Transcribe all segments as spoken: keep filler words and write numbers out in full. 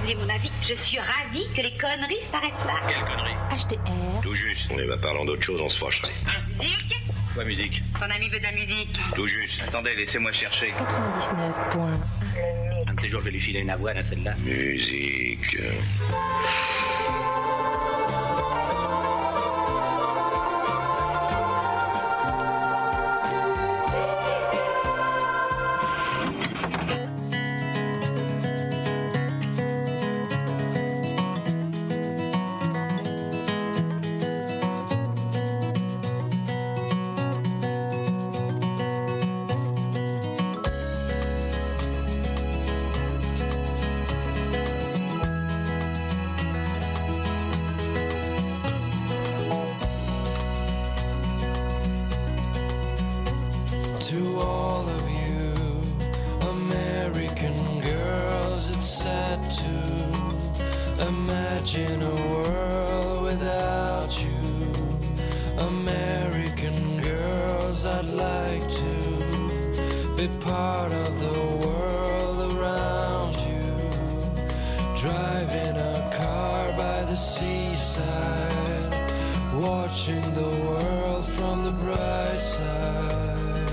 voulez mon avis? Je suis ravie que les conneries s'arrêtent là. Quelle connerie? H T R. Tout juste. Eh ben, parlant d'autre chose, on se fâcherait. Hein? Musique? Quoi, musique? Ton ami veut de la musique. Tout juste. Attendez, laissez-moi chercher. quatre-vingt-dix-neuf point un. Un de ces jours, je vais lui filer une avoine à celle-là. Musique. Imagine a world without you. American girls, I'd like to be part of the world around you. Driving a car by the seaside, watching the world from the bright side.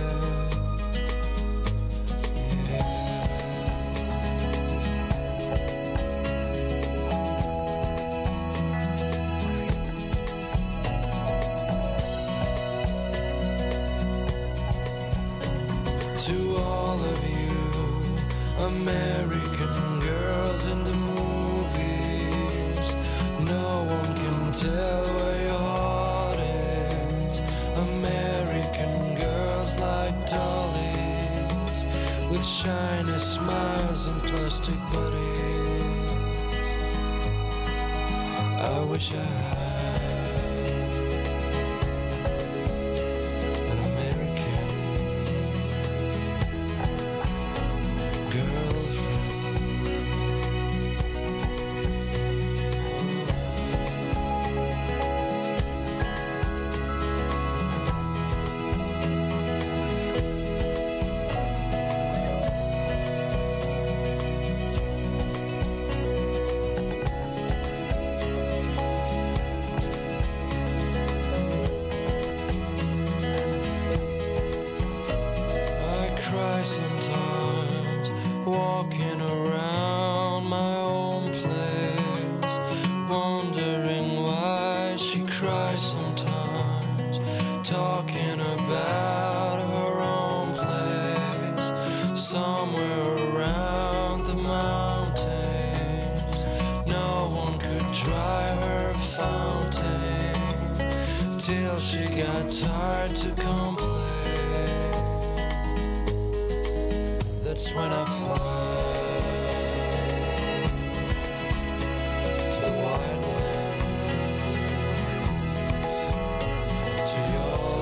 American girls in the movies, no one can tell where your heart is. American girls like dollies, with shiny smiles and plastic bodies. I wish I had sometimes walking around my own place, wondering why she cries sometimes, talking about her own place, somewhere around the mountains. No one could dry her fountain till she got tired to complain. That's when I fly to the wild land, to your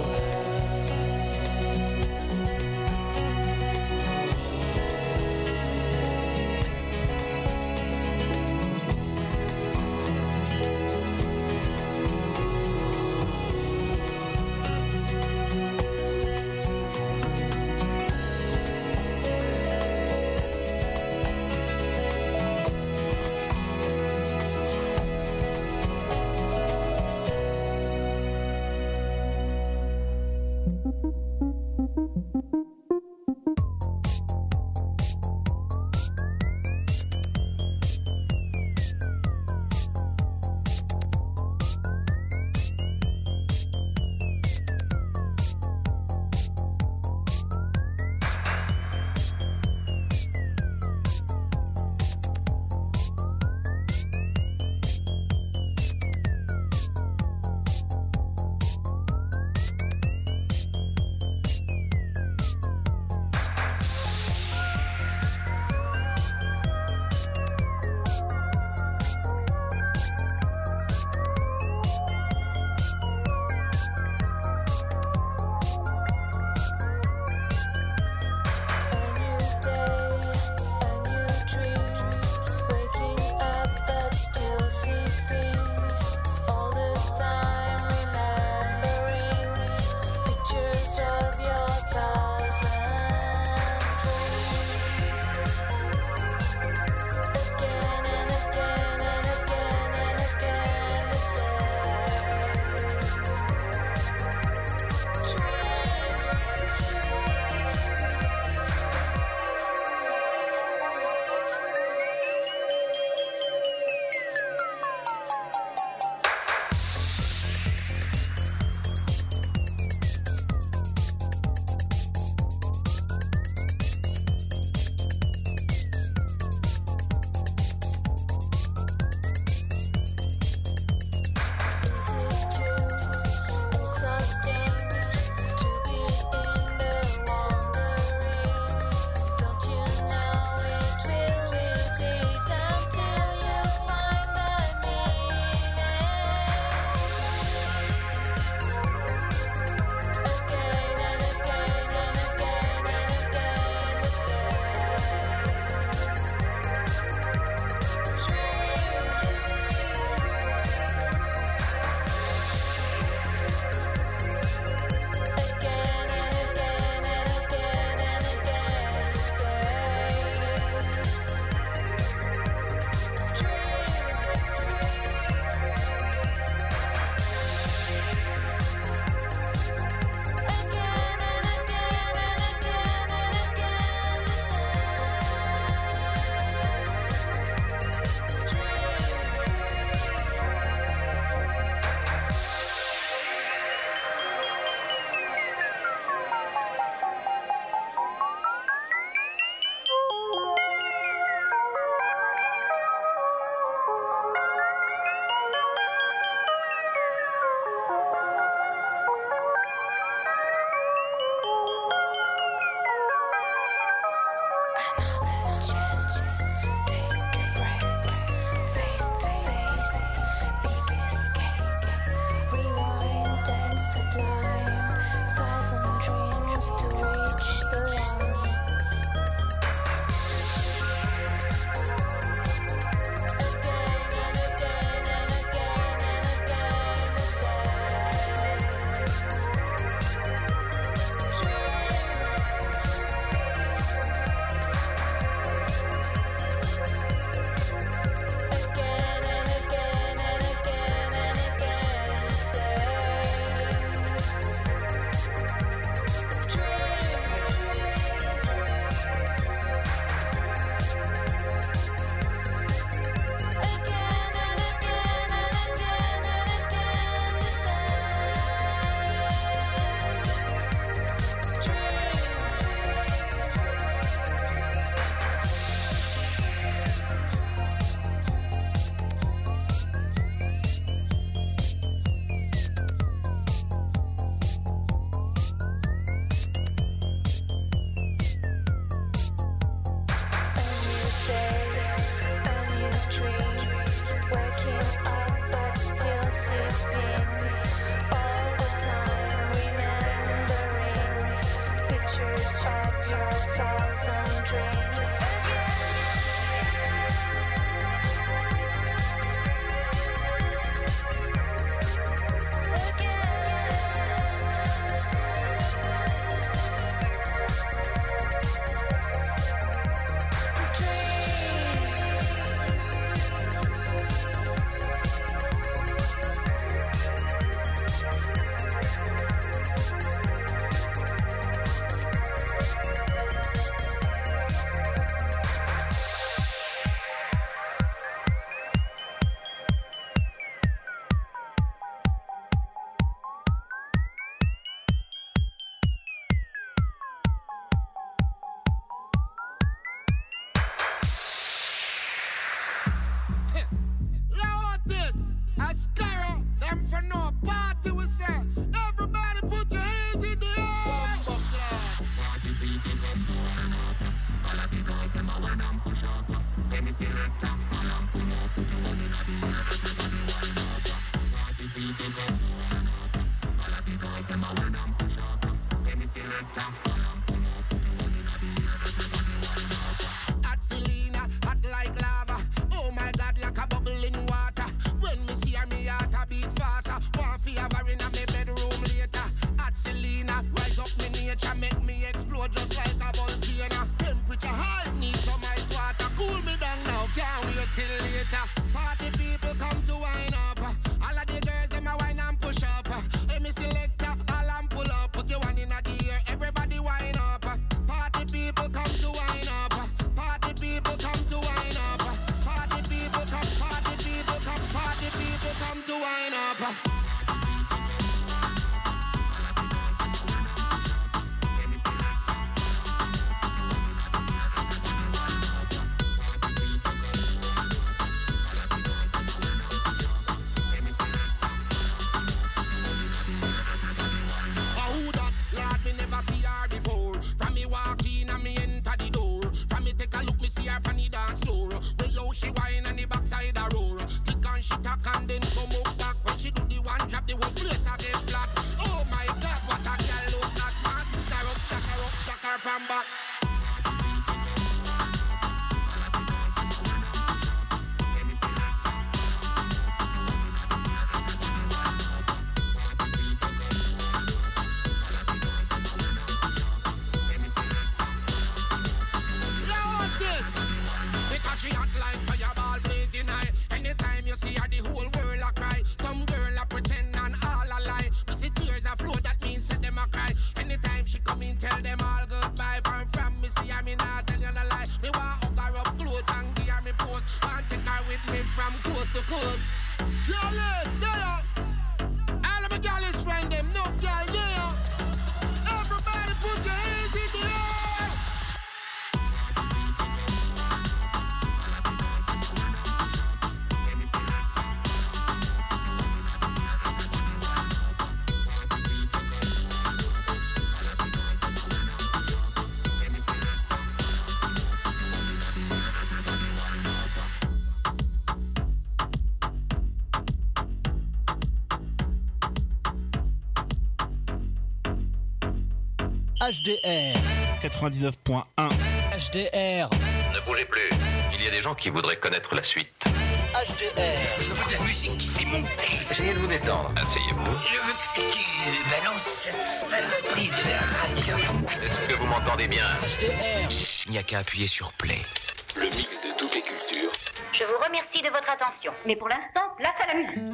H D R quatre-vingt-dix-neuf point un. H D R. Ne bougez plus. Il y a des gens qui voudraient connaître la suite. H D R. Je veux de la musique qui fait monter. Essayez de vous détendre. Asseyez-vous. Je veux que tu balances cette saloperie de radio. Est-ce que vous m'entendez bien? H D R. Il n'y a qu'à appuyer sur play. Le mix de toutes les cultures. Je vous remercie de votre attention. Mais pour l'instant, place à la musique.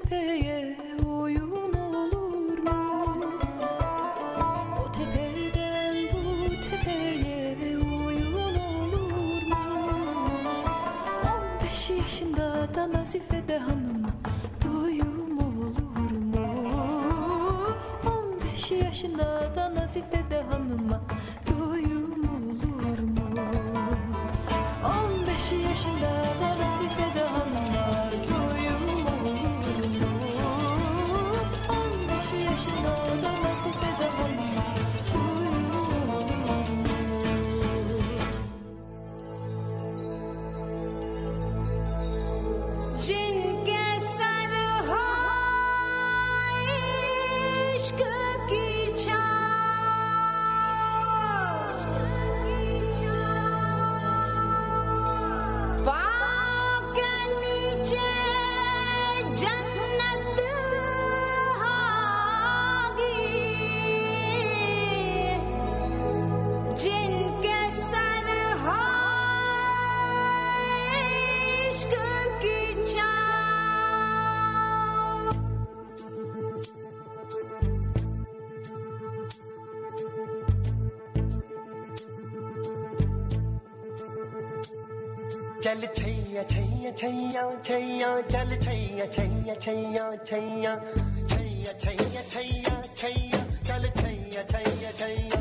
tepeye oyun olur mu? O tepeden bu tepeye oyun olur mu? On beş yaşında da Nazife'de hanıma doyum olur mu? On beş yaşında da Nazife'de hanıma doyum olur mu? On beş yaşında da Nazife'de hanıma doyum olur mu? On beş yaşında da Nazife'de hanıma doyum olur mu? जिनके सर हो इश्क की छाँव, पाँव के नीचे जन्नत होगी, जिनके सर हो इश्क की छाँव। चल छैया छैया छैया छैया चल छैया छैया छैया छैया छैया छैया छैया छैया चल छैया छैया छैया